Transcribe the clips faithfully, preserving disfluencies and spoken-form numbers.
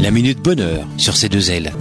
La Minute Bonheur sur C deux L.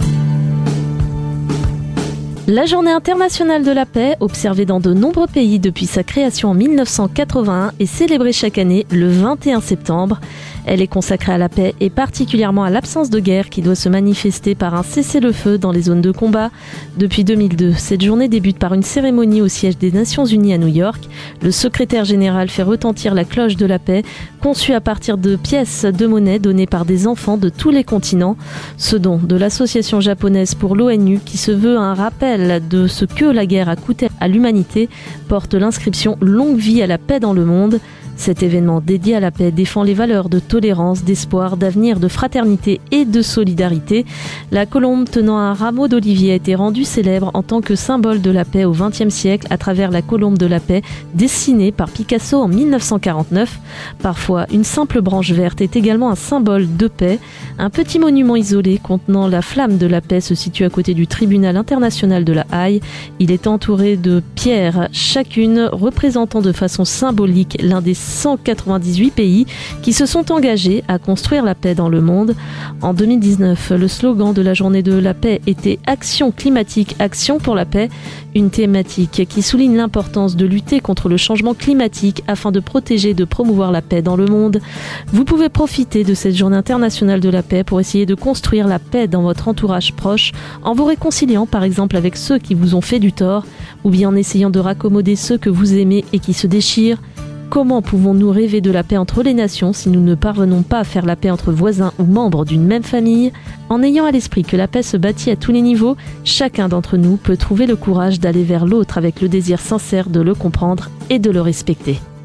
La Journée internationale de la paix, observée dans de nombreux pays depuis sa création en mille neuf cent quatre-vingt-un, est célébrée chaque année le vingt et un septembre. Elle est consacrée à la paix et particulièrement à l'absence de guerre qui doit se manifester par un cessez-le-feu dans les zones de combat. Depuis deux mille deux, cette journée débute par une cérémonie au siège des Nations Unies à New York. Le secrétaire général fait retentir la cloche de la paix, conçue à partir de pièces de monnaie données par des enfants de tous les continents. Ce don de l'association japonaise pour l'ONU, qui se veut un rappel de ce que la guerre a coûté à l'humanité, porte l'inscription « Longue vie à la paix dans le monde ». Cet événement dédié à la paix défend les valeurs de tolérance, d'espoir, d'avenir, de fraternité et de solidarité. La colombe tenant un rameau d'olivier a été rendue célèbre en tant que symbole de la paix au vingtième siècle à travers la colombe de la paix dessinée par Picasso en mille neuf cent quarante-neuf. Parfois, une simple branche verte est également un symbole de paix. Un petit monument isolé contenant la flamme de la paix se situe à côté du tribunal international de la Haye. Il est entouré de pierres, chacune représentant de façon symbolique l'un des cent quatre-vingt-dix-huit pays qui se sont engagés à construire la paix dans le monde. En deux mille dix-neuf, le slogan de la journée de la paix était « Action climatique, action pour la paix », une thématique qui souligne l'importance de lutter contre le changement climatique afin de protéger et de promouvoir la paix dans le monde. Vous pouvez profiter de cette journée internationale de la paix pour essayer de construire la paix dans votre entourage proche en vous réconciliant par exemple avec ceux qui vous ont fait du tort ou bien en essayant de raccommoder ceux que vous aimez et qui se déchirent. Comment pouvons-nous rêver de la paix entre les nations si nous ne parvenons pas à faire la paix entre voisins ou membres d'une même famille? En ayant à l'esprit que la paix se bâtit à tous les niveaux, chacun d'entre nous peut trouver le courage d'aller vers l'autre avec le désir sincère de le comprendre et de le respecter.